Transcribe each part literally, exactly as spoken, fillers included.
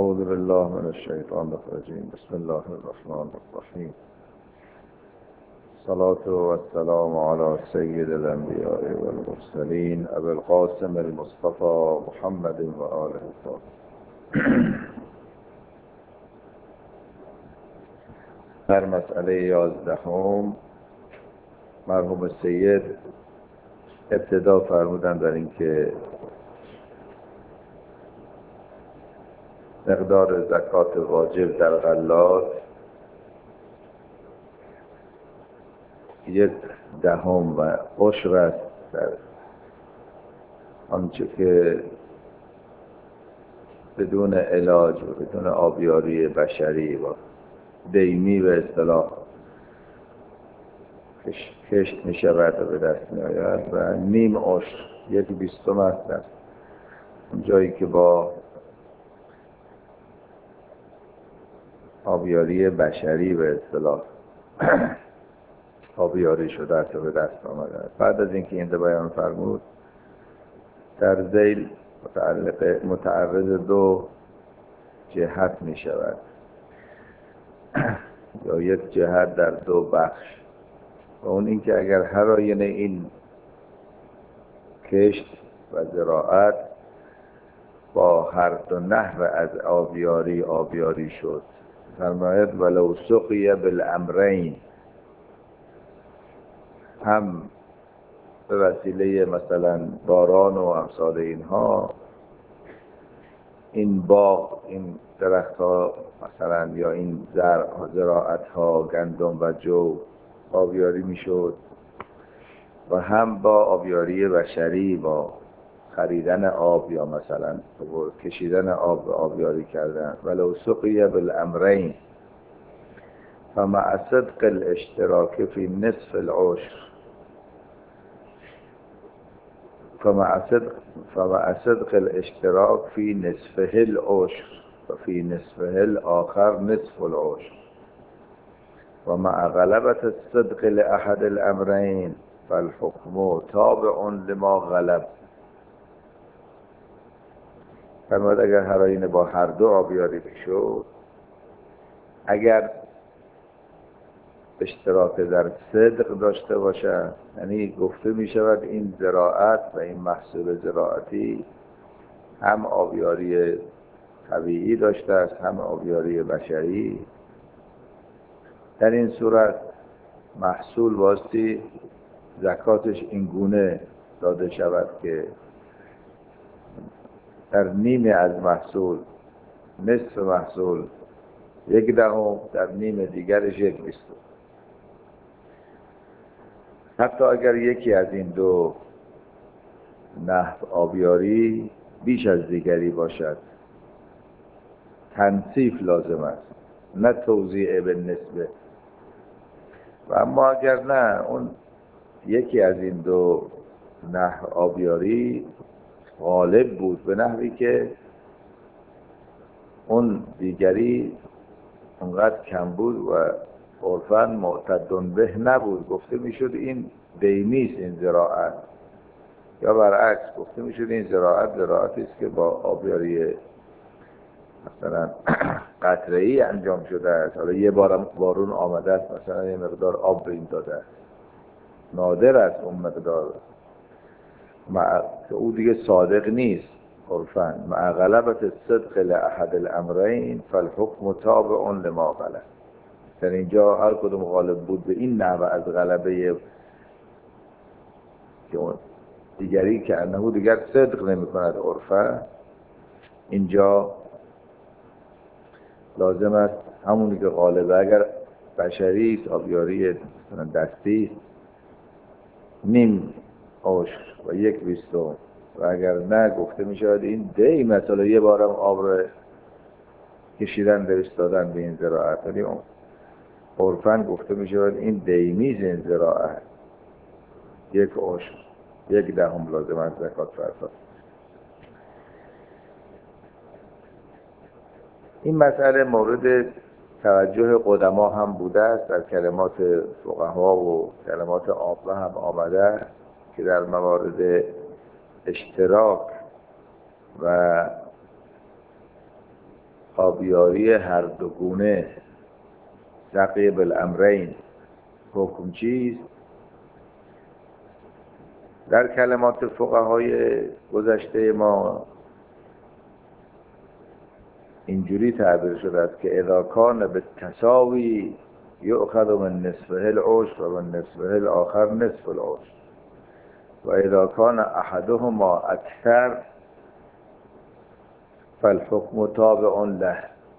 اعوذ بالله من الشیطان الرجیم. بسم الله الرحمن الرحیم. صلاة و السلام علی سید الانبیاء والمرسلین ابی القاسم المصطفى محمد و آله الطاهرین. در مسئله یازدهم مرحوم سید ابتدا فرمودن در این که مقدار زکات واجب در غلات یک دهم و عشر است در آنچه که بدون علاج و بدون آبیاری بشری و دیمی به اصطلاح کشت می شود و به دست می آید و نیم عشر یک بیستم است در جایی که با آبیاری بشری به اصطلاح آبیاری شده است و به دست آمده است. بعد از اینکه این بیان فرمود در ذیل متعلق متعرض دو جهت می شود یا یک جهت در دو بخش، و اون این که اگر هر آینه این کشت و زراعت با هر دو نحو از آبیاری آبیاری شد، فرماید ولو سقی بالامرین، هم به وسیله مثلا باران و امثال اینها این باغ، این درخت ها مثلا یا این زرع زراعت ها گندم و جو آبیاری میشد، و هم با آبیاری بشری با خریدن آب یا مثلا کشیدن آب آبیاری کردن. ولو سقی بالامرین فمع صدق الاشتراک فی نصف العشر فمع صدق فمع صدق الاشتراک فی نصفه العشر و فی نصفه الاخر نصف العشر و مع غلبة الصدق لأحد الامرین فالحکم تابع لما غلب. فرمود اگر هر آینه با هر دو آبیاری بشود، اگر اشتراک در صدق داشته باشد، یعنی گفته می شود این زراعت و این محصول زراعتی هم آبیاری طبیعی داشته است هم آبیاری بشری، در این صورت محصول واسطی زکاتش این گونه داده شود که در نیمه از محصول نصف محصول یک دهم، در نیمه دیگرش یک بیستم. حتی اگر یکی از این دو نحو آبیاری بیش از دیگری باشد، تنصیف لازم است نه توزیع به نسبه. و اما اگر نه اون یکی از این دو نحو آبیاری غالب بود به نحوی که اون دیگری اونقدر کم بود و عرفاً معتد به نبود، گفته میشد این دیمیست این زراعت، یا برعکس گفته میشد این زراعت زراعتی است که با آبیاری مثلا قطره‌ای انجام شده است، حالا یه بارم بارون آمده است مثلا یه مقدار آب به این داده است، نادر است اون مقدار مع... که او دیگه صادق نیست عرفاً. مع غلبة الصدق لأحد الامرین فالحکم تابع لما غلب. در اینجا هر کدوم غالب بود به این نحو از غلبه که اون دیگری که انه دیگر صدق نمی کند عرفاً، اینجا لازم است همونی که غالبه اگر بشری است آبیاری مثلا دستی است نیم عشر و یک بیستم، و اگر نه گفته می شود این دی مثلا یه بارم آب رو کشیدن درست دادن به این زراعت، ولی اون عرفاً گفته می شود این دیمیز این زراعت یک عشر یک دهم لازم است زکات پرداخت. این مسئله مورد توجه قدما هم بوده است، در کلمات فقها و کلمات عامه هم آمده است که در موارد اشتراک و آبیاری هر دو گونه، سقی بالامرین، حکم چیست؟ در کلمات فقهای گذشته ما اینجوری تعبیر شده است که اذا کان به تساوی یؤخذ من نصفه العشر و من نصفه الاخر نصف العشر و اذا کان احدهما اکثر فالحکم تابع له.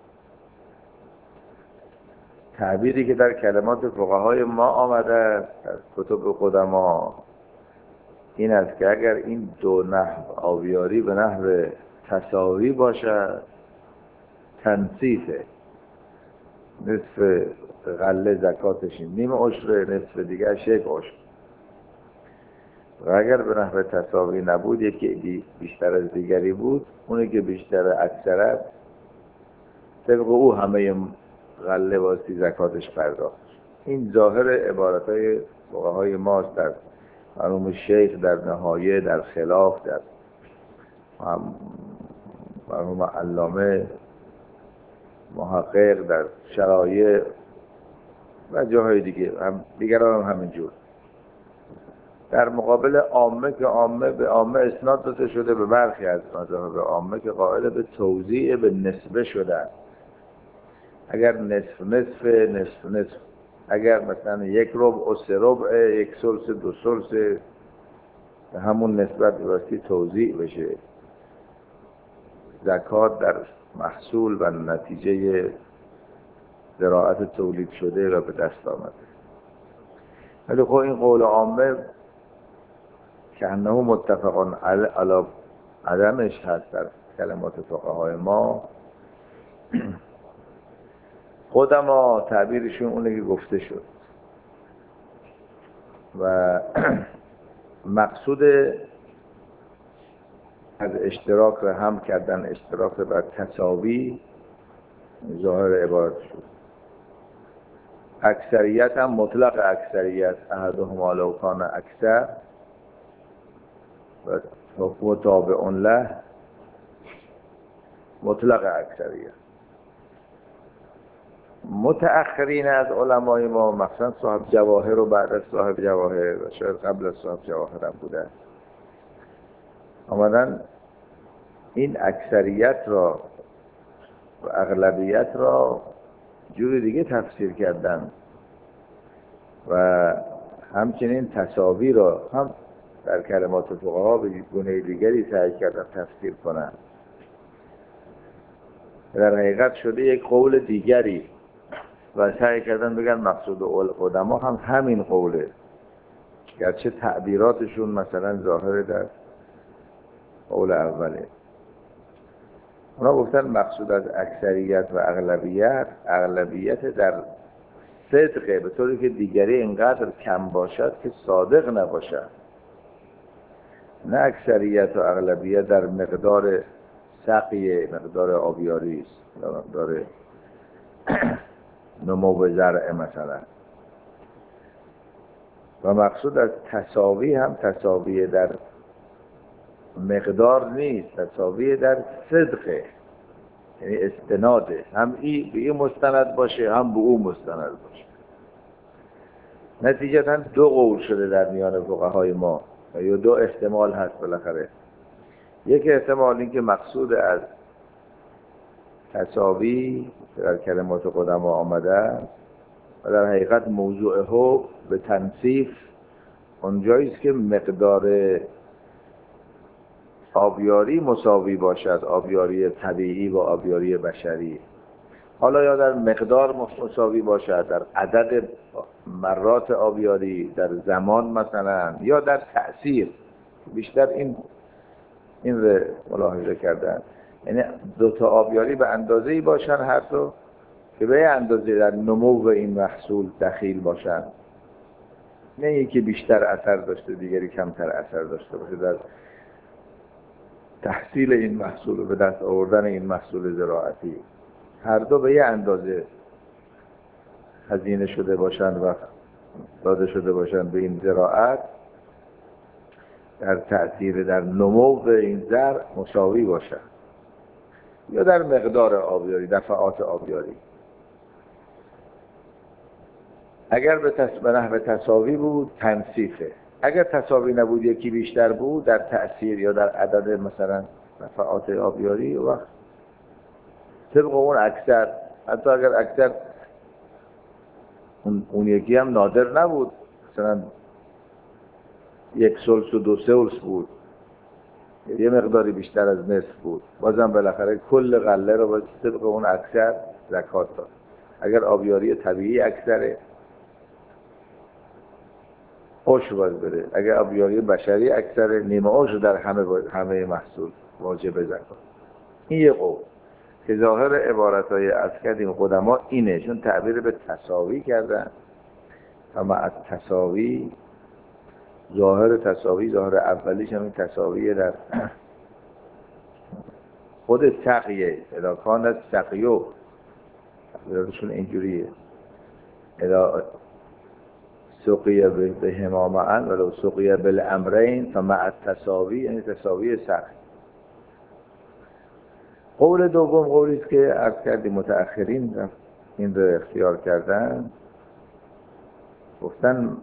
تعبیری که در کلمات فقهای ما آمده است در کتب قدما این است که اگر این دو نحو آبیاری به نحو تساوی باشد، تنصیفه، نصف غله زکاتش نیم عشر، نصف دیگرش یک عشر. و اگر به نحو تساوی نبود، یکی بیشتر از دیگری بود، اونی که بیشتر اکثر است طبق او همه غله واسطی زکاتش پرداخت. این ظاهر عبارتهای فقهای ماست در مرحوم شیخ در نهایه، در خلاف، در مرحوم علامه محقق، در شرایع و جاهای دیگه هم دیگران هم همینجور. در مقابل عامه که عامه به عامه اسناد داده شده به برخی از مذاهب عامه که قائل به توزیع به نسبه شدن. اگر نصف نصف نصف نصف، اگر مثلا یک ربع و سه ربع، یک ثلث دو ثلث، به همون نسبت واسطی توزیع بشه زکات در محصول و نتیجه زراعت تولید شده و به دست آمده. ولی خب این قول عامه که انه متفقان علی عدمش هست در کلمات فقهای ما، قدما تعبیرشون اونه که گفته شد و مقصود از اشتراک را هم کردن اشتراک بر تساوی ظاهر عبارت شد. اکثریت هم مطلق اکثریت، احدهما لو کان اکثر و حکم تابع له، مطلق اکثریت. متأخرین از علمای ما مثلا صاحب جواهر و بعد از صاحب جواهر و شاید قبل از صاحب جواهر هم بوده آمدن این اکثریت را و اغلبیت را جور دیگه تفسیر کردن و همچنین تساوی را هم در کلمات فقها به گونه دیگری سعی کردن تفسیر کنند. در حقیقت شده یک قول دیگری و سعی کردن بگن مقصود قدما هم همین قوله، گرچه تعبیراتشون مثلا ظاهر در قول اوله. اونا گفتن مقصود از اکثریت و اغلبیت، اغلبیت در صدقه، به طوری که دیگری اینقدر کم باشد که صادق نباشد، نه اکثریت و اغلبیت در مقدار سقی، مقدار آبیاری است، مقدار نمو زرع مثلا. و مقصود از تساوی هم تساوی در مقدار نیست، تساوی در صدقه، یعنی استناده، هم ای به این مستند باشه هم به اون مستند باشه. نتیجتا دو قول شده در میان فقهای ما و یا دو احتمال هست بالاخره. یک احتمال این که مقصود از تساوی در کلمات قدما آمده و در حقیقت موضوع حکم به تنصیف اونجایی است که مقدار آبیاری مساوی باشد، آبیاری طبیعی و آبیاری بشری. حالا یا در مقدار مساوی باشد، در عدد مرات آبیاری، در زمان مثلا، یا در تأثیر. بیشتر این این رو ملاحظه کردن، یعنی دو تا آبیاری به اندازه‌ای باشن هر دو که به اندازه در نمو این محصول دخیل باشن، نه یکی بیشتر اثر داشته دیگری کمتر اثر داشته باشه در تحصیل این محصول و به دست آوردن این محصول زراعتی. هر دو به یه اندازه هزینه شده باشن و داده شده باشن به این زراعت، در تأثیر در نمو این زرع مساوی باشن. یا در مقدار آبیاری، دفعات آبیاری. اگر به تص... به نحو تساوی بود تنصیفه. اگر تساوی نبود یکی بیشتر بود در تأثیر یا در عدد مثلا دفعات آبیاری، وقت طبق اون اکثر، حتی اگر اکثر اون, اون یکی هم نادر نبود، مثلا یک سلس و دو سلس بود، یه مقداری بیشتر از نصف بود، بازم بالاخره کل غله رو باید طبق اون اکثر زکات داد. اگر آبیاری طبیعی اکثره عشر باید بده، اگر آبیاری بشری اکثره نیمه عشر در همه همه محصول واجب زکات. این یه قول که ظاهر عبارت‌های عرض کردیم قدما اینه، چون تعبیر به تساوی کردن. اما از تساوی، ظاهر تساوی، ظاهر اولیش همین تساوی در خود سقیه، اذا کانت سقیو، تعبیرشون اینجوریه، اذا سقیه به همامعن ولو سقیه بالامرین فمع التساوی، یعنی تساوی سقی. قول دوم قولی است که عرض کردیم متأخرین این رو اختیار کردن، گفتن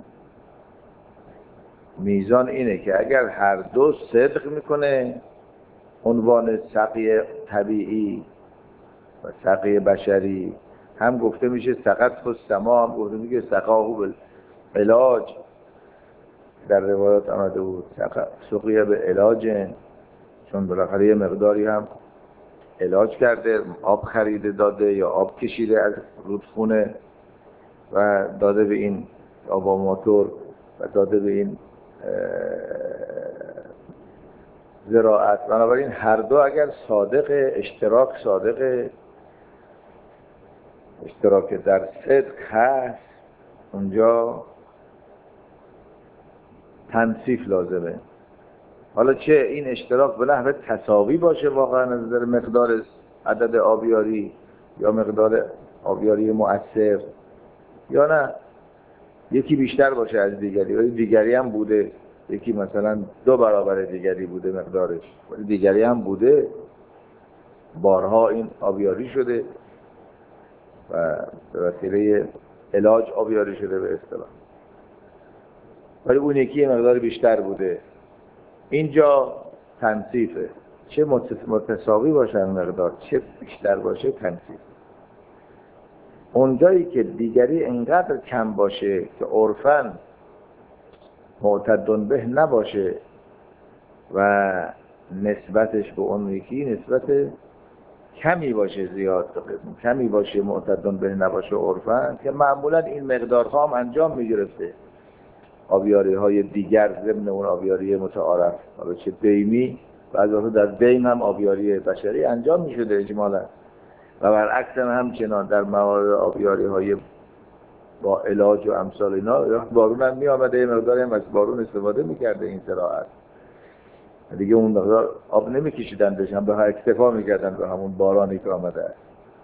میزان اینه که اگر هر دو صدق میکنه، عنوان سقی طبیعی و سقی بشری، هم گفته میشه سقط خود سما، هم گفته میگه سقاهو بالعلاج، در روایات آمده بود سقیه به علاج، چون بالاخره یه مقداری هم علاج کرده، آب خریده داده یا آب کشیده از رودخونه و داده به این آب موتور و داده به این زراعت. بنابراین هر دو اگر صادق اشتراک صادق اشتراک در صدق هست، اونجا تنصیف لازمه. حالا چه این اشتراک به نحو تساوی باشه واقعا از نظر مقدار عدد آبیاری یا مقدار آبیاری مؤثر، یا نه یکی بیشتر باشه از دیگری، ولی دیگری هم بوده، یکی مثلا دو برابر دیگری بوده مقدارش، ولی دیگری هم بوده، بارها این آبیاری شده و به وسیله علاج آبیاری شده به اصطلاح، ولی اون یکی مقدار بیشتر بوده. اینجا تنصیفه، چه متساوی باشه مقدار، چه بیشتر باشه تنصیف. اونجایی که دیگری انقدر کم باشه که عرفاً معتدن به نباشه و نسبتش به اون یکی نسبت کمی باشه، زیاد کمی باشه، معتدن به نباشه عرفاً، که معمولاً این مقدارها هم انجام میگرفته آبیاری های دیگر ضمن اون آبیاری متعارف، حالا چه دیمی و از اون در دیم هم آبیاری بشری انجام میشده اجمالاً، و برعکس هم همچنان در موارد آبیاری های با علاج و امثال اینا بارون هم می آمده، مقداری هم از بارون استفاده میکرده این زراعت، دیگه اون مقدار آب نمیکشیدن بهش، هم به ها اکتفا میکردن به همون بارانی که آمده است.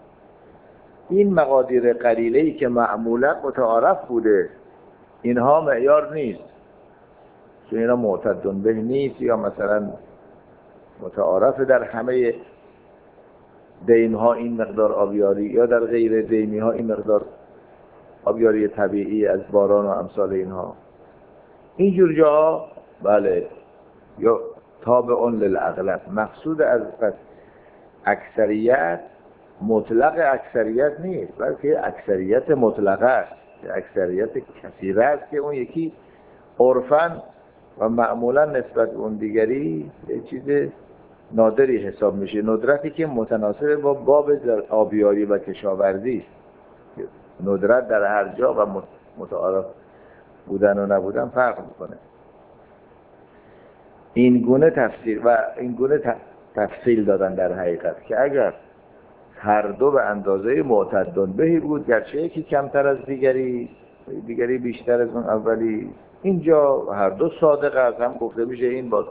این مقادیر قلیله‌ای که معمولا متعارف بوده، اینها معیار نیست، چون اینا معتدن به نیست یا مثلا متعارف در همه دیم ها این مقدار آبیاری، یا در غیر دیمی ها این مقدار آبیاری طبیعی از باران و امثال اینها. اینجور جاها بله یا تابع للاغلب، مقصود از اکثریت مطلق اکثریت نیست، بلکه اکثریت مطلقه است، اکثریت کثیره است که اون یکی عرفاً و معمولا نسبت به اون دیگری یه چیز نادری حساب میشه، ندرتی که متناسب با باب آبیاری و کشاورزی است. ندرت در هر جا و متعارف بودن و نبودن فرق میکنه. این گونه تفسیر و این گونه تفصیل دادن در حقیقت که اگر هر دو به اندازه معتدن بهی بود، گرچه یکی کمتر از دیگری دیگری بیشتر از اون اولی، اینجا هر دو صادق است. هم گفته میشه این با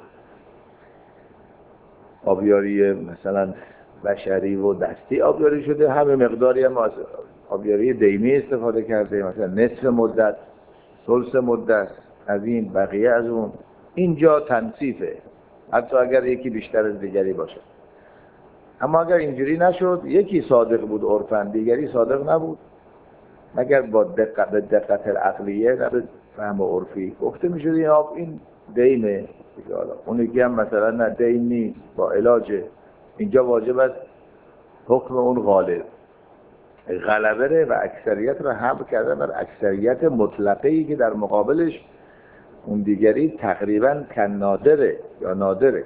آبیاری مثلا بشری و دستی آبیاری شده، همه مقداری هم از آبیاری دیمی استفاده کرده، مثلا نصف مدت، ثلث مدت، از این بقیه از اون. اینجا تنصیفه، حتی اگر یکی بیشتر از دیگری باشه. اما اگر اینجوری نشد، یکی صادق بود عرفاً، دیگری صادق نبود، مگر با دقت به دقت العقلیه نه به فهم عرفی، گفته میشد این آب این دیمه، اون یکی هم مثلا نه دیم نیست با علاجه. اینجا واجب است حکم اون غالب غلبه و اکثریت رو حمل کرده بر اکثریت مطلقه‌ای که در مقابلش اون دیگری تقریبا کن نادره یا نادره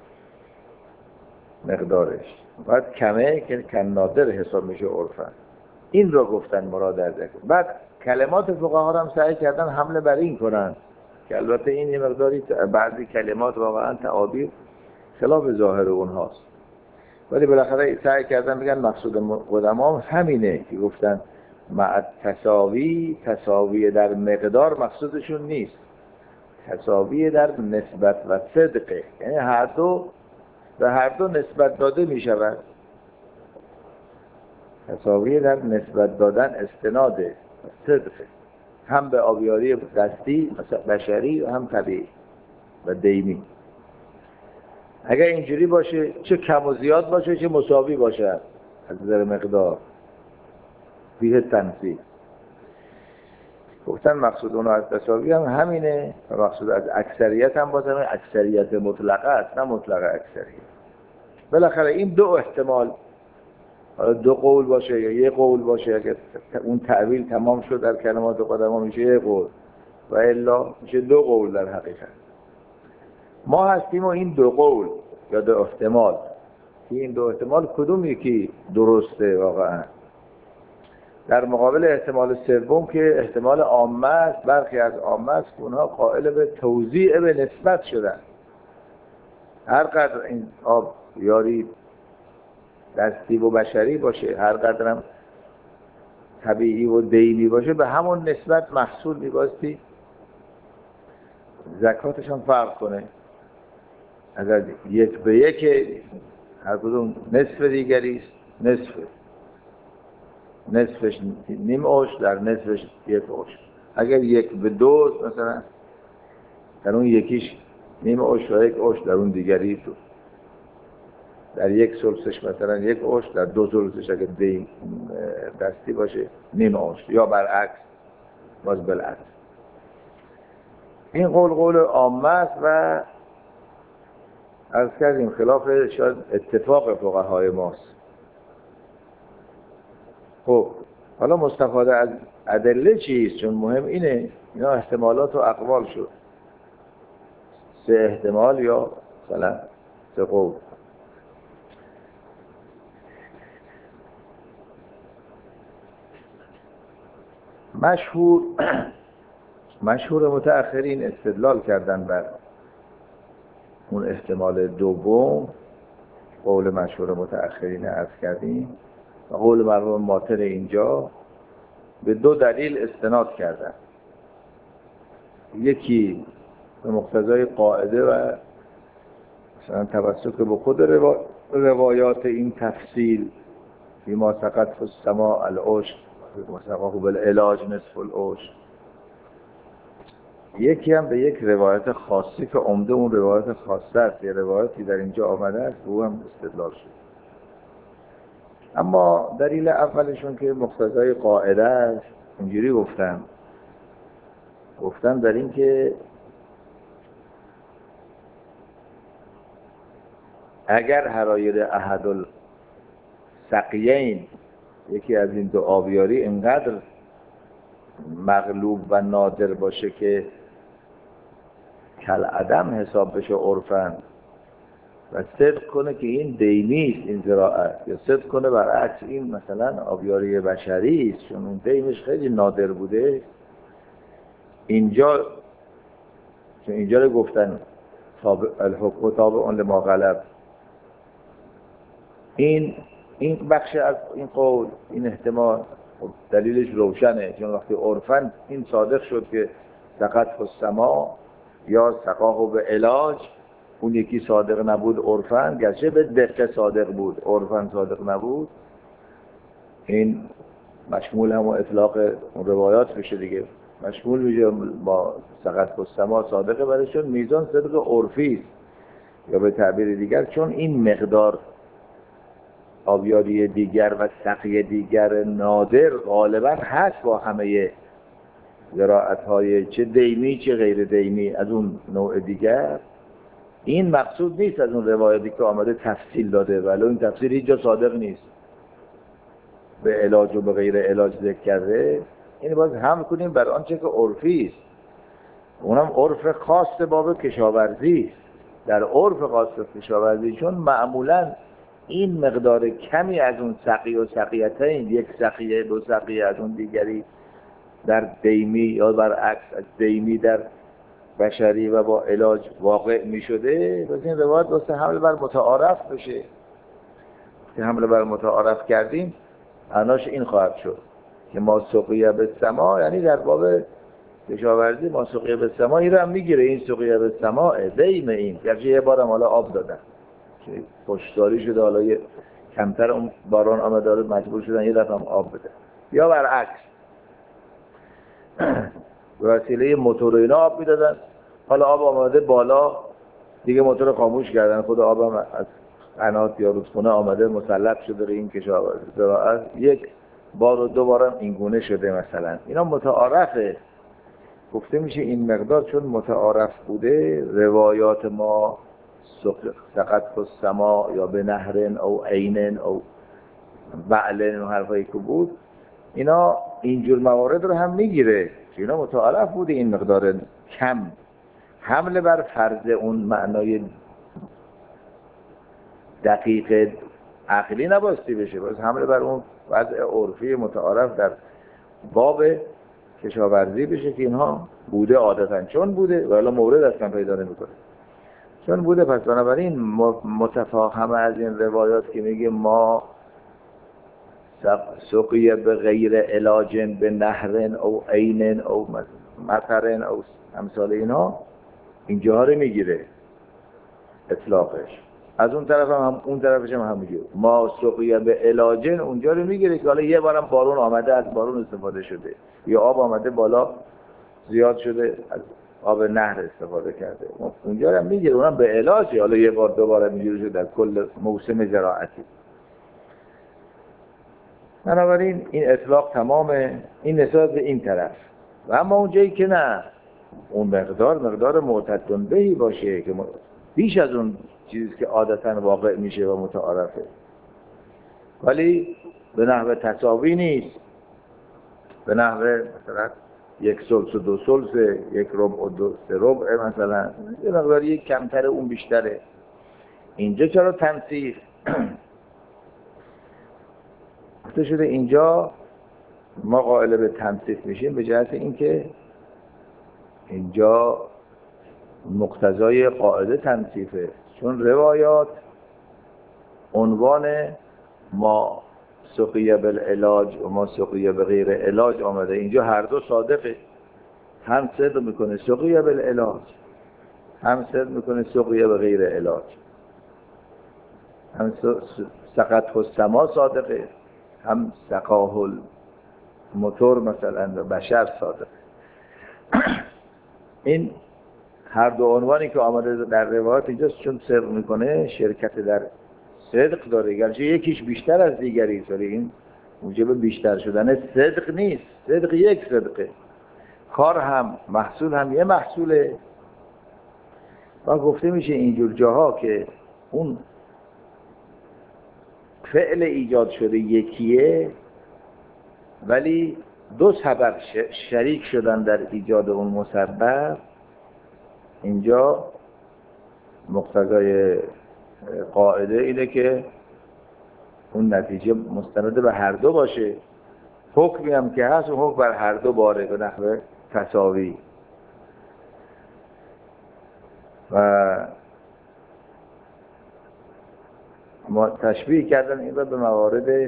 مقدارش، باید کمه که کن نادر حساب میشه عرفاً. این رو گفتن مراد از ذکر. بعد کلمات فقها هم سعی کردن حمله بر این کنن که البته این یه مقداری بعضی کلمات واقعا تعابیر خلاف ظاهر اونهاست، ولی بالاخره سعی کردن بگن مقصود قدما همینه که گفتن مع تساوی، تساوی در مقدار مقصودشون نیست، تساوی در نسبت و صدقه، یعنی هر دو به هر دو نسبت داده می شود. تساوی در نسبت دادن استناده صدقه، هم به آبیاری دستی مثلا بشری و هم طبیعی و دیمی. اگر اینجوری باشه، چه کم و زیاد باشه چه مساوی باشه از نظر مقدار، فیه تنفیذ. گفتن مقصود اونو از تساوی هم همینه و مقصود از اکثریت هم باز همین اکثریت مطلقه است، نه مطلقه اکثریت. بالاخره این دو احتمال، دو قول باشه یا یک قول باشه، اگر اون تعویل تمام شد در کلمات قدما میشه یک قول و الا میشه دو قول در حقیقت. ما هستیم و این دو قول یا دو احتمال، این دو احتمال کدوم یکی درسته واقعا؟ در مقابل احتمال سوم که احتمال عامه است، برخی از عامه است که اونها قائل به توزیع به نسبت شدن. هر قدر این آب یاری دستی و بشری باشه، هر قدر هم طبیعی و دیمی باشه، به همون نسبت محصول میباستی زکاتش هم فرق کنه. اگر یک به یک هر کدوم نصف دیگری است، نصف نصفش نیم عشر در نصفش یک عشر. اگر یک به دو مثلا در اون یکیش نیم عشر و یک عشر در اون دیگری دو، در یک ثلثش مثلا یک عشر، در دو ثلثش اگر دیم دستی باشه نیم عشر، یا برعکس باز بالعکس. این قول قول عامه است و عرض کردیم خلاف شاید اتفاق فقهای ماست. خب حالا مستفاده از ادله چیست؟ چون مهم اینه، اینا احتمالات و اقوال شد، سه احتمال یا مثلا سه قول. مشهور مشهور متأخرین استدلال کردن بر اون احتمال دوم، قول مشهور متأخرین عرض کردیم و قول مرحوم ماتر اینجا، به دو دلیل استناد کردن. یکی به مقتضای قاعده و مثلا توسط به خود روا... روایات این تفصیل فیما سقط فی السماء العشر مسقاه بالعلاج نصف العشر. یکی هم به یک روایت خاصی که عمده اون روایت خاصه است، یه روایتی در اینجا آمده است و او هم استدلال شد. اما دلیل اولشون که مقتضای قاعده است، اینجوری گفتم گفتم در این که اگر حرایر احد السقیین، یکی از این دو آبیاری اینقدر مغلوب و نادر باشه که کالعدم حساب بشه عرفاً و صدق کنه که این دیمی است این زراعت، یا صدق کنه برعکس این مثلا آبیاری بشری است چون اون دیمش خیلی نادر بوده، اینجا چون اینجا رو گفتن الحکم تابع لما غلب، این این بخش از این قول، این احتمال دلیلش روشنه، چون وقتی عرفاً این صادق شد که سقط فی السماء یا سقاه به علاج، اون یکی صادق نبود عرفاً، گرچه به دقت صادق بود عرفاً صادق نبود، این مشمول هم اطلاق اون روایات بشه دیگه، مشمول میشه با سقط فی السماء صادقه، برای چون میزان صدق عرفی است، یا به تعبیر دیگر چون این مقدار آبیاری دیگر و سقی دیگر نادر غالبا هست با همه زراعت‌های چه دیمی چه غیر دیمی از اون نوع دیگر. این مقصود نیست از اون روایتی که آمده تفصیل داده، ولی این تفصیل هیچ جا صادق نیست، به علاج و به غیر علاج ذکر کرده. این باز هم کنیم بر آنچه که عرفی است، اونم عرف خاص باب کشاورزی است. در عرف خاص کشاورزی چون معمولا این مقدار کمی از اون سقی و سقیتین، یک سقیه دو سقیه از اون دیگری در دیمی یا برعکس از دیمی در بشری و با علاج واقع می شده، پس این روایت واسه حمل بر متعارف بشه. که حمل بر متعارف کردیم معناش این خواهد شد که ما سقیه به سما، یعنی در باب کشاورزی ما سقیه به سما این رو هم میگیره. این سقیه به سما دیم، این گرچه یه بارم حالا آب دادن که پشتداری شده، حالا یه کمتر اون باران آمده مجبور شدن یه دفعه هم آب بده، یا برعکس به وسیله موتور اینا آب میدادن، حالا آب آمده بالا دیگه موتور خاموش کردن، خود آب هم از قنات یا رودخونه آمده مسلط شده به این کشاورزی زراعت، یک بار و دو بارم این گونه شده مثلا. اینا متعارفه، گفته میشه این مقدار چون متعارف بوده. روایات ما سقط السما یا به نهرن او عینن او بعلن و حرفایی که بود، اینا اینجور موارد رو هم میگیره که اینا متعارف بوده این مقدار کم. حمله بر فرض اون معنای دقیق عقلی نباستی بشه، باز حمله بر اون وضع عرفی متعارف در باب کشاورزی بشه که اینها بوده عادتاً، چون بوده و حالا مورد اصلا پیدا نمیکنه چون بوده. پس بنابراین متفاهمه از این روایات که میگه ما سقیه به غیر علاج به نهرن او عینن او مطرن او امثال اینا، اینجا رو میگیره اطلاقش. از اون طرف هم, هم اون طرفش هم همینجور ما سقیه به علاجن اونجا رو میگیره که حالا یه بارم بارون آمده از بارون استفاده شده، یا آب آمده بالا زیاد شده از آب نهر استفاده کرده، اونجا رو هم میگیره، اونم به علاجه، حالا یه بار دو بار میگیره شده در کل موسم زراعتی. بنابراین این اطلاق تمامه، این نسبت به این طرف. و اما اونجایی که نه، اون مقدار مقدار معتدن بهی باشه که بیش از اون چیزی که عادتاً واقع میشه و متعارفه، ولی به نحو تساوی نیست، به نحو مثلا یک سلس و دو سلس، یک ربع و دو سه ربع مثلا، یه مقدار یک کمتره اون بیشتره. اینجا چرا تنسیخ گفته شده؟ اینجا ما قائل به تنسیخ میشیم به جهت اینکه اینجا مقتضای قاعده تنصیفه، چون روایات عنوان ما سقیه بالعلاج و ما سقیه بغیر علاج آمده، اینجا هر دو صادقه، هم صدق میکنه سقیه بالعلاج، هم صدق میکنه سقیه بغیر علاج، هم سقط السما صادقه، هم سقاه الموتور مثلا بشر صادقه. این هر دو عنوانی که آمده در روایات اینجاست، چون صدق میکنه شرکت در صدق داره، گرچه یکیش بیشتر از دیگری است، ولی این موجب بیشتر شدن صدق نیست، صدق یک صدقه، کار هم محصول هم یه محصوله. و گفته میشه اینجور جاها که اون فعل ایجاد شده یکیه ولی دو سبب شریک شدن در ایجاد اون مسبب، اینجا مقتضای قاعده اینه که اون نتیجه مستند به هر دو باشه. حکمی هم که هست و حکم بر هر دو باره به نحو تساوی. و ما تشبیه کردن این رو به موارد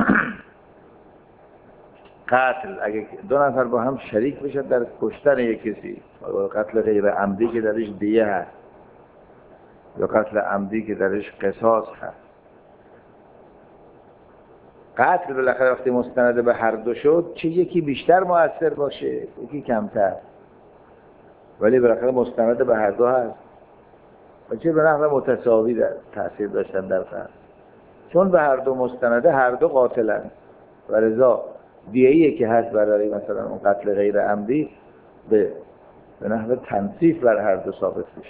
قتل. اگه دو نفر با هم شریک بشن در کشتن یک کسی، قتل غیر عمدی که درش دیه هست یا قتل عمدی که درش قصاص هست، قتل بالاخره وقتی مستند به هر دو شد، چه یکی بیشتر مؤثر باشه یکی کمتر، ولی بالاخره مستند به هر دو هست و چه به نحو متساوی در تأثیر داشتن در قتل. چون به هر دو مستنده، هر دو قاتلن و رضا دیه‌ایه که هست برای مثلا اون قتل غیر عمدی به به نحو تنصیف بر هر دو ثابت میشه.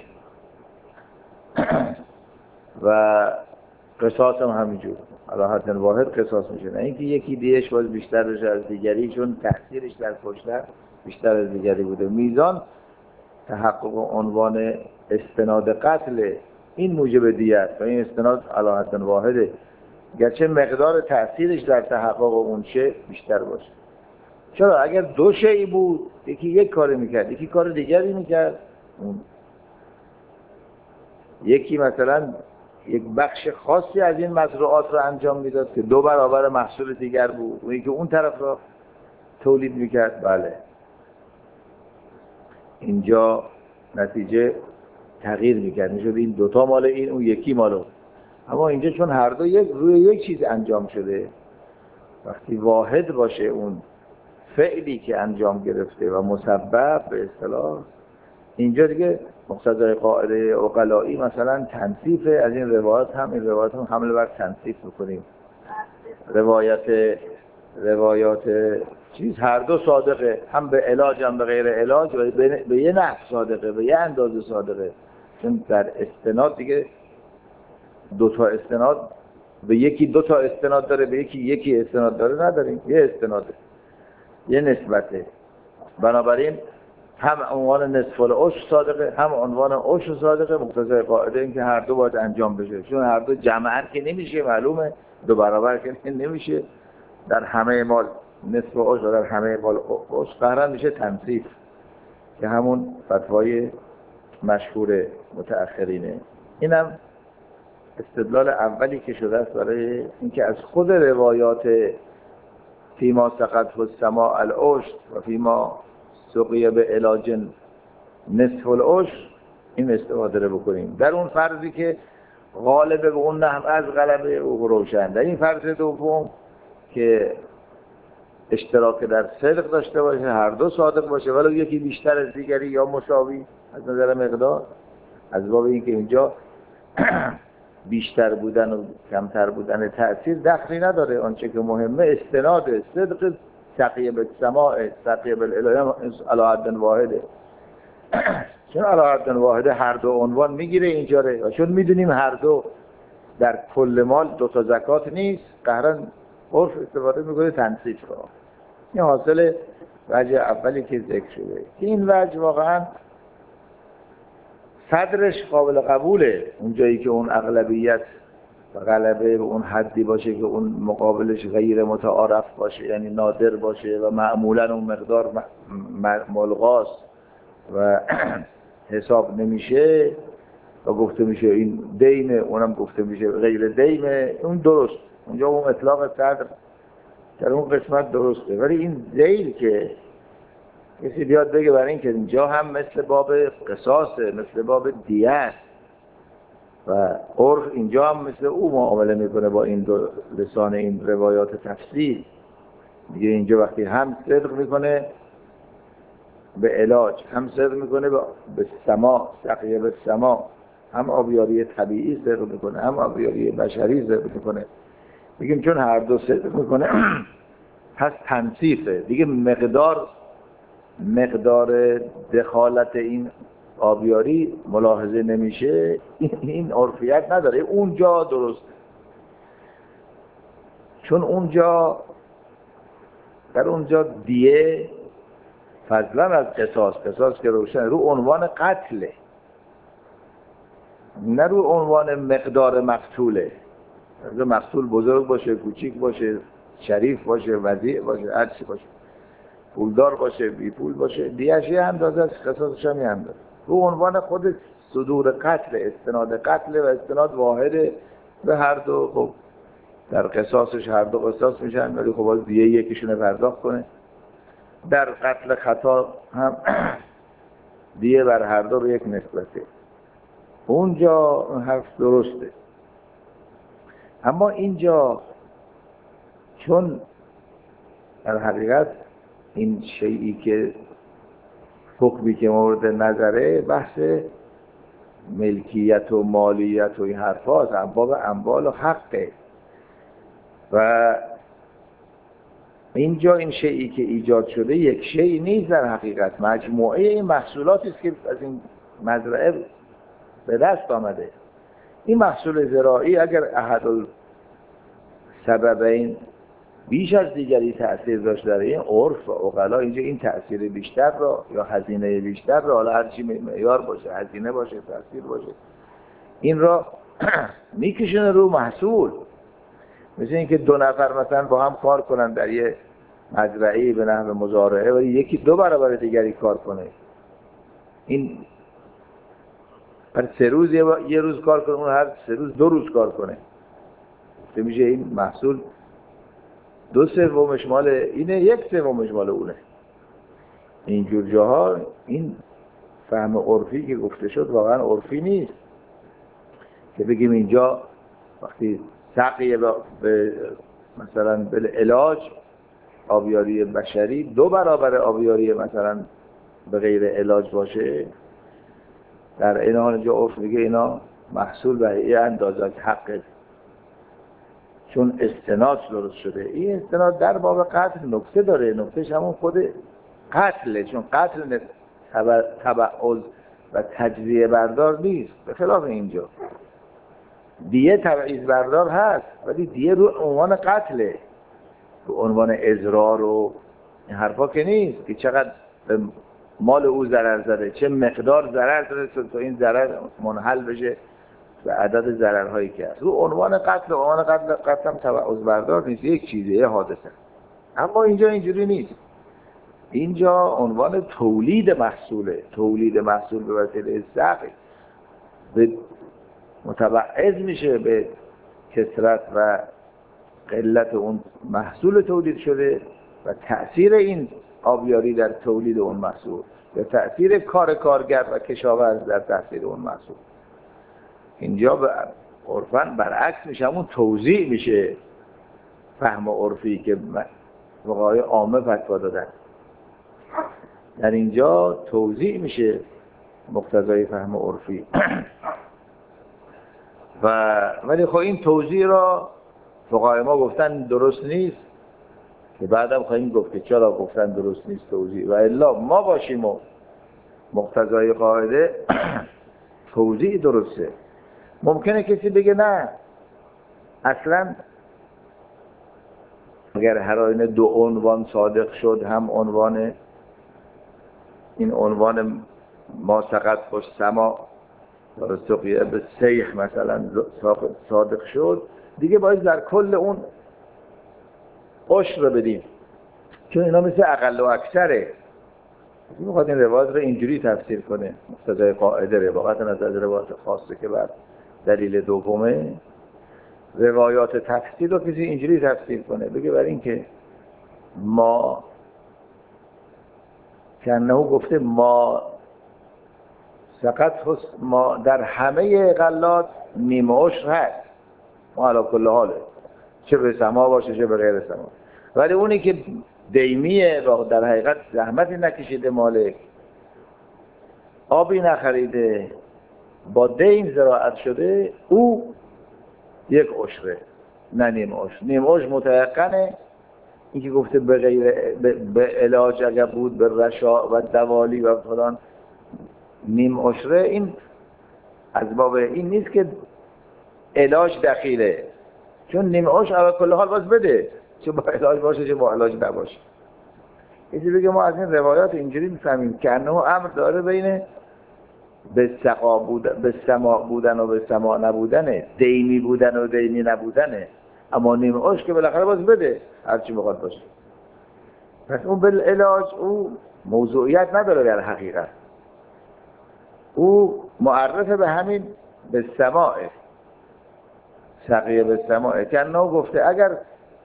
و قصاص هم همینجور علی حد واحد قصاص میشه، نه اینکه یکی دیهش باز بیشتر بشه از دیگری چون تأثیرش در کشتن بیشتر از دیگری بوده. میزان تحقق عنوان استناد قتل این موجب دیه است و این استناد علی حد واحده، گرچه مقدار تأثیرش در تحقق اون شی بیشتر باشه. چرا؟ اگر دو شی بود یکی یک کاری میکرد یکی کار دیگری میکرد، اون یکی مثلا یک بخش خاصی از این مزرعات رو انجام میداد که دو برابر محصول دیگر بود، اونی که اون طرف رو تولید میکرد. بله اینجا نتیجه تغییر میکرد، میشد این دوتا مال این، اون یکی مال اون. اما اینجا چون هر دو یک روی یک چیز انجام شده، وقتی واحد باشه اون فعلی که انجام گرفته و مسبب به اصطلاح، اینجا دیگه مقتضای قاعده عقلایی مثلا تنصیف از این روایات هم این روایات هم حمل بر تنصیف بکنیم. روایت روایات چیز هر دو صادقه، هم به علاج هم به غیر علاج و به, به یه نحو صادقه، به یه اندازه صادقه. چون در استناد دیگه دو تا استناد، به یکی دو تا استناد داره، به یکی یکی استناد داره نداریم، یه استناده، یه نسبته. بنابراین هم عنوان نصف العشر صادقه، هم عنوان عشر صادقه، مقتضای قاعده این که هر دو باید انجام بشه. چون هر دو جمعاً که نمیشه، معلومه دو برابر که نمیشه. در همه مال نصف عشر، در همه مال عشر قهرن میشه تنصیف که همون فتوای مشهور متأخرینه. اینم استدلال اولی که شده است برای اینکه از خود روایات فیما سقط و سما العشر و فیما سقیه به علاج نصف العشر این استفاده رو بکنیم در اون فرضی که غالب به اون نحو از غلبه او روشن. در این فرض دوم که اشتراک در صدق داشته باشه، هر دو صادق باشه ولو یکی بیشتر از دیگری یا مساوی از نظر مقدار، از باب اینکه اینجا بیشتر بودن و کمتر بودن تأثیر دخلی نداره. آنچه که مهمه استناد صدق سقیه به سماع سقیه به الهام علی حد واحده. چون علی حد واحده هر دو عنوان میگیره اینجا رو، چون میدونیم هر دو در کل مال دو تا زکات نیست، قهرن عرف استفاده میکنه تنصیف رو. این حاصل وجه اولی که ذکر شده که این وجه واقعا صدرش قابل قبوله، اونجایی که اون اغلبیت و غلبه به اون حدی باشه که اون مقابلش غیر متعارف باشه، یعنی نادر باشه و معمولا اون مقدار ملغاست و حساب نمیشه و گفته میشه این دینه، اونم گفته میشه غیر دینه، اون درست. اونجا اون اطلاق صدر در اون قسمت درسته. ولی این ذیل که کسی بیاد بگه برای این که اینجا هم مثل باب قصاصه، مثل باب دیه است و عرف اینجا هم مثل او معامله میکنه با این دو لسان این روایات تفسیر، دیگه اینجا وقتی هم صدق میکنه به علاج، هم صدق میکنه به سما سقیه به سما، هم آبیاری طبیعی صدق میکنه هم آبیاری بشری صدق میکنه، میگیم چون هر دو صدق میکنه پس تنصیفه دیگه. مقدار مقدار دخالت این آبیاری ملاحظه نمیشه، این عرفیت نداره. اونجا درسته، چون اونجا در اونجا دیه فضلا از قصاص، قصاص که روشن رو عنوان قتله نه رو عنوان مقدار مقتوله. اگه مقتول بزرگ باشه، کوچیک باشه، شریف باشه، وضیع باشه، هر چی باشه، پولدار باشه، بی پول باشه، دیهش یه اندازه است، قصاصش هم یه اندازه. رو عنوان خود صدور قتل، استناد قتل و استناد واحده به هر دو. خب در قصاصش هر دو قصاص میشن، ولی خب باز دیگه یکیشونه پرداخت کنه. در قتل خطا هم دیگه بر هر دو رو یک نسبته. اونجا حرف درسته. اما اینجا چون در حقیقت این شیئی که حکمی که مورد نظره بحث ملکیت و مالیت و این حرف هاست، باب اموال و حقه. و اینجا این شیئی که ایجاد شده یک شیئی نیست در حقیقت، مجموعه این محصولاتی است که از این مزرعه به دست آمده. این محصول زراعی اگر احد السببین بیش از دیگری تأثیر داشت در این عرف و عقلا، اینجا این تأثیر بیشتر را یا هزینه بیشتر را، حالا هرچی معیار باشه، هزینه باشه، تأثیر باشه، این را میکشونه رو محصول. مثل اینکه دو نفر مثلا با هم کار کنن در یه مزرعه به نحو مزارعه، ولی یکی دو برابر دیگری کار کنه، این هر سه روز یه, با... یه روز کار کنه، اون هر سه روز دو روز کار کنه، که میشه این محصول دو سومش مال اینه، یک سومش مال اونه. اینجور جاها این فهم عرفی که گفته شد واقعا عرفی نیست که بگیم اینجا وقتی سقی به مثلا به علاج آبیاری بشری دو برابر آبیاری مثلا به غیر علاج باشه، در این حال اینجا عرف میگه اینا محصول به این اندازه حقه، چون استناد درست شده. این استناد در باب قتل نکته داره، نکتهش همون خود قتله، چون قتل تبعض و تجزیه بردار نیست، به خلاف اینجا دیه تبعیض بردار هست، ولی دیه رو عنوان قتله، رو عنوان اضرار و این حرفا که نیست که چقدر به مال او ضرر زده، چه مقدار ضرر زده تا این ضرر منحل بشه به عدد ضررهایی که هست. رو عنوان قتل، عنوان قتل قتل هم تبعیض بردار نیست، یک چیزه، یه حادثه. اما اینجا اینجوری نیست، اینجا عنوان تولید محصوله، تولید محصول به وسیله سقی به متبعض میشه به کثرت و قلت اون محصول تولید شده و تأثیر این آبیاری در تولید اون محصول و تأثیر کار کارگر و کشاورز در تأثیر اون محصول. اینجا به عرفاً برعکس میشه، همون توزیع میشه فهم عرفی که فقهای عامه فتوا دادن، در اینجا توزیع میشه مقتضای فهم عرفی. و ولی خب این توزیع را فقهای ما گفتن درست نیست، که بعدم خواهیم گفت که چرا گفتن درست نیست توزیع، و الا ما باشیم و مقتضای قاعده توزیع درسته. ممکنه کسی بگه نه اصلا اگر هر آینه دو عنوان صادق شد، هم عنوان این عنوان ما سقط خوش سما سقیه به سیح مثلا صادق شد، دیگه باید در کل اون عشر رو بدیم، چون اینا مثل اقل و اکثره. این میخواد این روایت رو اینجوری تفسیر کنه، مقتضای قاعده روایت از از روایت خاصه که بر دلیل دومه، روایات تفسیر رو کسی اینجوری تفسیر کنه، بگه برای این که ما کنه گفته ما سقط ما در همه غلات نیم عشر هست، ما علا کل حاله، چه به سما باشه چه به غیر سما. ولی اونی که دیمیه و در حقیقت زحمتی نکشیده، مالک آبی نخریده، با دین زراعت شده، او یک عشره نه نیم عشر. نیم عشر متيقنه، این که گفته به غیر به, به علاج اگر بود به رشا و دوالی و فلان نیم عشره، این از باب این نیست که علاج دخیله، چون نیم عشر اول کل حال باز بده، چه با علاج باشه چه با علاج نباشه. یکی بگه ما از این روایات اینجوری میفهمیم که انه امر داره بین به سقا بودن، به سما بودن و به سما نبودنه، دینی بودن و دینی نبودنه، اما نیم عشر که بالاخره باز بده هر چی بخواد باشه. پس اون بالعلاج او موضوعیت نداره در حقیقت، او معرفه به همین به سماعه، سقیه به سماعه. کنه گفته اگر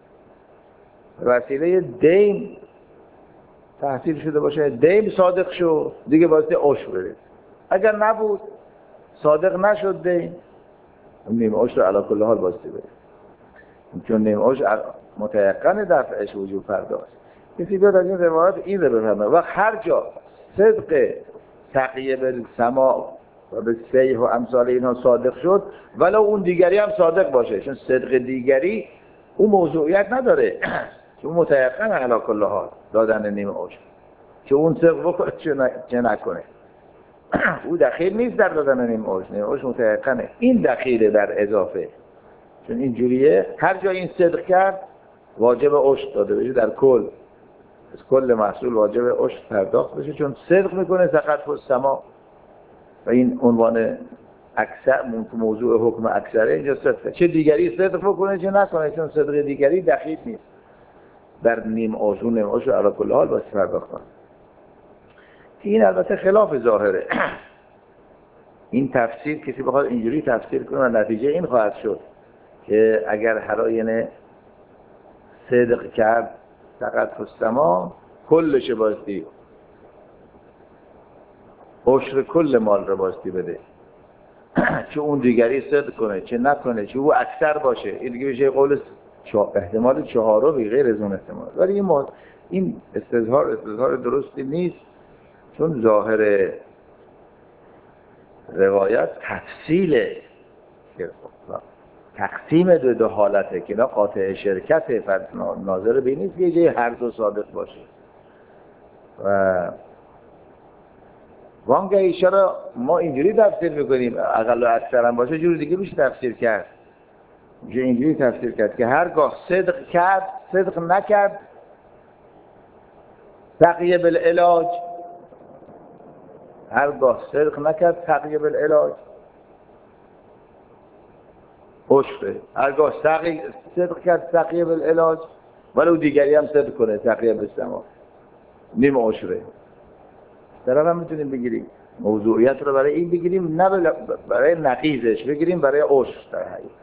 وسیله دین تحصیل شده باشه، دین صادق شد دیگه باید عشر بده، اگر نبود صادق نشد دین، نیم عشر علی کل حال باسته بده، چون نیم عشر متيقن دفعش وجود پرداست. کسی بیاد از این روایت این رو بفهمه و هر جا صدق سقیه به سما و به سیح و امثال اینها صادق شد، ولو اون دیگری هم صادق باشه، چون صدق دیگری اون موضوعیت نداره که اون متيقن علی کل حال دادن نیم عشر، که اون صدق بکنه چه نکنه. او دخیل نیست در دادن نیم عشر، نیم عشر متيقنه. این دخیله در اضافه، چون اینجوریه هر جای این صدق کرد واجب عشر داده بشه، در کل از کل محصول واجب عشر پرداخت بشه، چون صدق میکنه سقط السما. و این عنوان اکثر موضوع حکم اکثره اینجا صدقه، چه دیگری صدق بکنه چه نکنه، چون صدق دیگری دخیل نیست در نیم عشر. نیم عشر علی کل حال باید پرداخت کنه. این البته خلاف ظاهره. این تفسیر کسی بخواد اینجوری تفسیر کنه و نتیجه این خواهد شد که اگر هر آینه صدق کرد سقط السما، کلش بایستی عشر کل مال رو بایستی بده، چه اون دیگری صدق کنه چه نکنه، چه او اکثر باشه. این دیگه میشه قول احتمال چهارمی غیر از اون احتمال. ولی این ما این استظهار استظهار درستی نیست، چون ظاهر روایت تفصیله، تقسیم دو دو حالته که اینا قاطع شرکته، پس ناظر به نیست که یه جای هر دو صادق باشه. و وانگهی چرا ما اینجوری تفسیر میکنیم اقل و اکثر هم باشه، جوری دیگه میشه تفسیر کرد. میشه اینجوری تفسیر کرد که هرگاه صدق کرد صدق نکرد تقیه بالعلاج، هرگاه صدق نکرد تقیه بالعلاج عشره، هرگاه صدق کرد تقیه بالعلاج ولو دیگری هم صدق کنه تقیه بالسما نیم عشره. طرف هم میتونیم بگیریم موضوعیت رو برای این بگیریم، نه برای نقیضش بگیریم، برای عشر در حقیقت.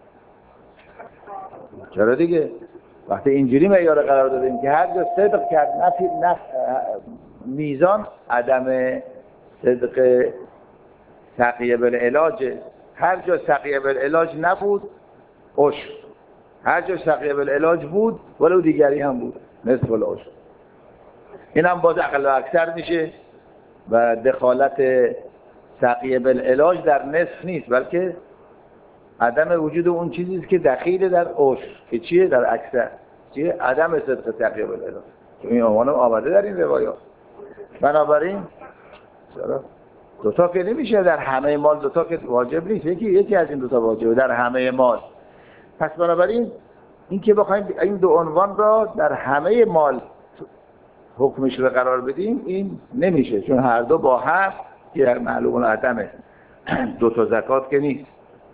چرا دیگه وقتی اینجوری معیار قرار دادیم که هر جا صدق کرد نفی نف... میزان عدم صدق تقیه بالعلاج، هر جا تقیه بالعلاج نبود عشر، هر جا تقیه بالعلاج بود ولو دیگری هم بود نصف العشر. این هم باز اقل و اکثر میشه و دخالت تقیه بالعلاج در نصف نیست، بلکه عدم وجود اون چیزی است که دخیل در عشر، که چیه؟ در اکثر چیه؟ عدم صدق تقیه بالعلاج، که این عنوان آمده در این روایات. بنابراین چرا دوتا که نمیشه در همه مال، دوتا که واجب نیست، یکی یکی از این دوتا واجبه در همه مال. پس بنابراین این که بخوایم این دو عنوان را در همه مال حکمش رو قرار بدیم این نمیشه، چون هر دو با هم که معلوم العدمه، دو تا زکات که نیست.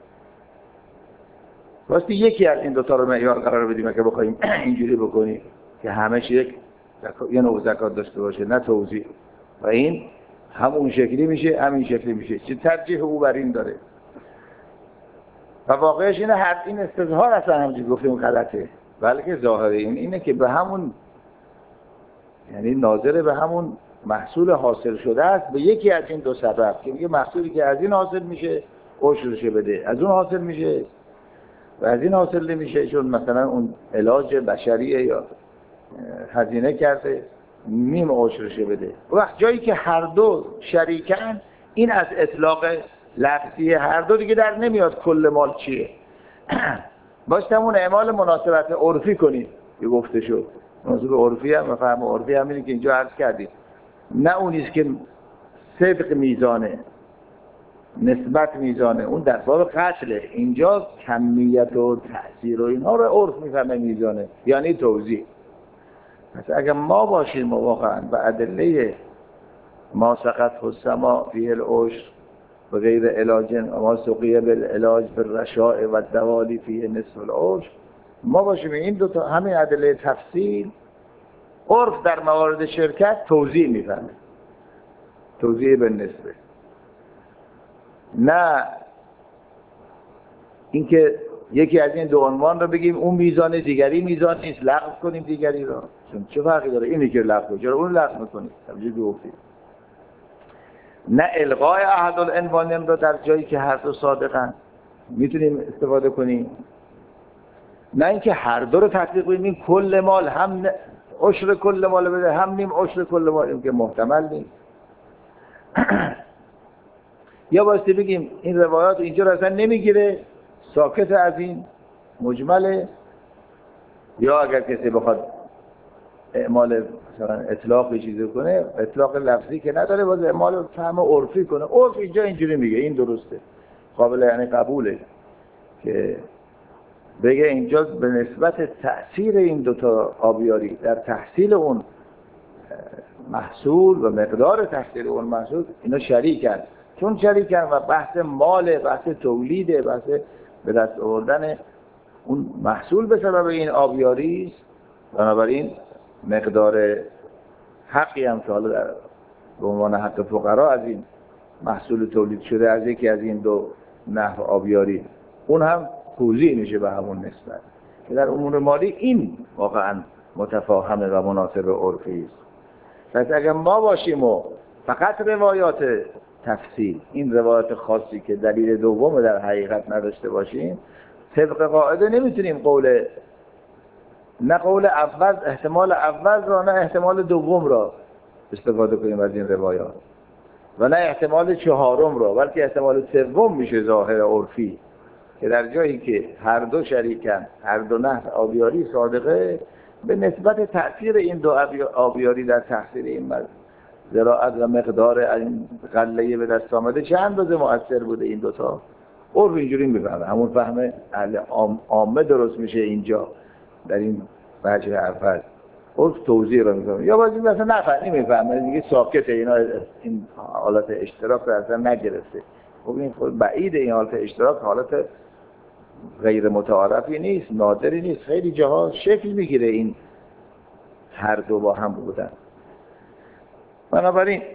واسه یکی از این دوتا رو معیار قرار بدیم که بخوایم اینجوری بکنیم که همش یک یه نوع زکات داشته باشه، نه توزیع، و این همون شکلی میشه همین شکلی میشه. چه ترجیح او بر این داره؟ و واقعش اینه هر این استظهار اصلا همونجوری گفتیم غلطه، بلکه ظاهر این اینه که به همون، یعنی ناظر به همون محصول حاصل شده است، به یکی از این دو سبب که میگه محصولی که از این حاصل میشه عشرش بده، از اون حاصل میشه و از این حاصل نمیشه، چون مثلا اون علاج بشریه یا هزینه کرده نیم عشرش بده. وقت جایی که هر دو شریکن این از اطلاق لفظی هر دو دیگه در نمیاد کل مال چیه. باشتم اون اعمال مناسبت عرفی کنید که گفته شد. موضوع عرفی هم و فهم عرفی هم اینه که اینجا عرض کردیم، نه اونیست که صدق میزانه نسبت میزانه، اون در باب قتله. اینجا کمیت و تأثیر و اینها رو عرف میفهمه میزانه، یعنی توزیع. پس اگر ما باشیم واقعا به ادله ما سقط السما فیه العشر و غیر علاج و ما سقیه بالعلاج بالرشاء و الدوالی فیه نصف العشر، ما باشیم این دو تا همین ادله تفصیل، عرف در موارد شرکت توزیع میفهمه، توزیع به نسبه، نه اینکه یکی از این دو عنوان رو بگیم اون میزان دیگری میزان نیست لغو کنیم دیگری رو. چون چه فرقی داره اینی که لغو کنیم، چرا اون لغو میکنیم؟ همونجوری گفتیم. نه الغای احد العنوانین رو در جایی که هر دو صادقن میتونیم استفاده کنیم، نه اینکه هر دو رو تطبیق کنیم، این کل مال هم عشر کل مال بده هم نیم عشر کل مال، این که محتمل نیست. یا واسه بگیم این روایات اینجا رو اصلا نمیگیره، ساکت از این مجمله، یا اگر کسی بخواد اعمال مثلا اطلاقی چیزی کنه، اطلاق لفظی که نداره، باز اعمال فهم عرفی کنه. عرف اینجا اینجوری میگه، این درسته، قابل یعنی قبوله که بگه اینجا به نسبت تأثیر این دوتا آبیاری در تحصیل اون محصول و مقدار تحصیل اون محصول اینا شریکن. چون شریکن و بحث مال، بحث تولیده، بحث به دست آوردن اون محصول به سبب این آبیاری است، بنابراین مقدار حقی هم که حالا در به عنوان حق فقرا از این محصول تولید شده از یکی از این دو نحو آبیاری، اون هم توزیع میشه به همون نسبت که در امور مالی این واقعا متفاهمه و مناسب عرفی است. پس اگر ما باشیم و فقط روایات تفصیل، این روایات خاصی که دلیل دوم در حقیقت نداشته باشیم، طبق قاعده نمیتونیم قول نه قول اول، احتمال اول را نه احتمال دوم را استفاده کنیم از این روایات و نه احتمال چهارم را، بلکه احتمال سوم میشه ظاهر عرفی که در جایی که هر دو شریکن، هر دو نحو آبیاری صادقه، به نسبت تأثیر این دو آبیاری در تحصیل این زراعت و مقدار این غله به دست آمده چه اندازه مؤثر بوده این دوتا، عرف اینجوری میفهمه. همون فهم اهل عامه درست میشه اینجا در این وجه اول، عرف توضیح رو میفهمه. یا بازی مثلا نفهمی میفهمه دیگه، ساکته، اینا این حالت اشتراک رو اصلا نگرفته. خب این خود بعید، این حالت اشتراک حالت غیر متعارفی نیست، نادری نیست، خیلی جاها شکل میگیره این هر دو با هم بودن. بنابراین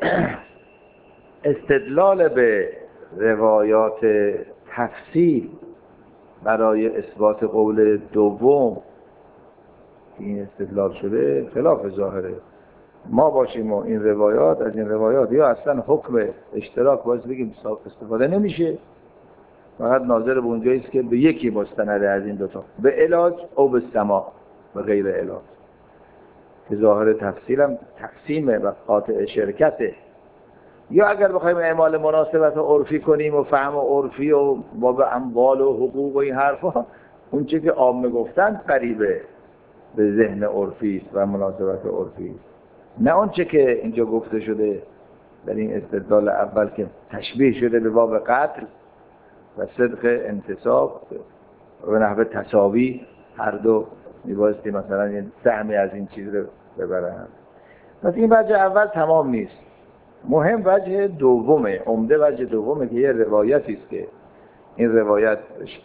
استدلال به روایات تفصیل برای اثبات قول دوم این استدلال شده خلاف ظاهره. ما باشیم و این روایات، از این روایات یا اصلا حکم اشتراک باید بگیم استفاده نمیشه، فقط ناظر به اونجایی است که به یکی مستنده از این دوتا، به علاج او به سما و غیر علاج، که ظاهر تفصیل هم تقسیمه و قاطع شرکته. یا اگر بخوایم اعمال مناسبت عرفی کنیم و فهم عرفی و باب اموال و حقوق و این حرفا، اون چه که عامه گفتن قریبه به ذهن عرفی است و مناسبت عرفی است، نه اون چه که اینجا گفته شده در این استدلال اول که تشبیه شده به باب قتل و صدق انتصاب و نحو تساوی، هر دو میبایستی مثلا یه سهمی از این چیز رو ببرن. پس این وجه اول تمام نیست، مهم وجه دومه، عمده وجه دومه که یه روایتی است که این روایت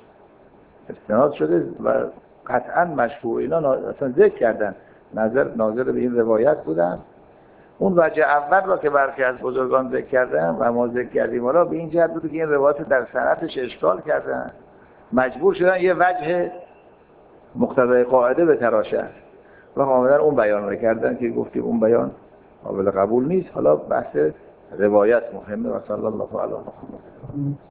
استناد شده و قطعا مشفوع اینا اصلا ذکر کردن، نظر ناظر به این روایت بودن. اون وجه اول را که برخی از بزرگان ذکر کردن و ما ذکر کردیم، حالا به این جهت بود که این روایت در سندش اشکال کردن، مجبور شدن یه وجه مقتضای قاعده به تراشن و کاملا اون بیان رو کردن که گفتیم اون بیان قابل قبول نیست. حالا بحث روایت مهمه و صلی الله علیه و سلم.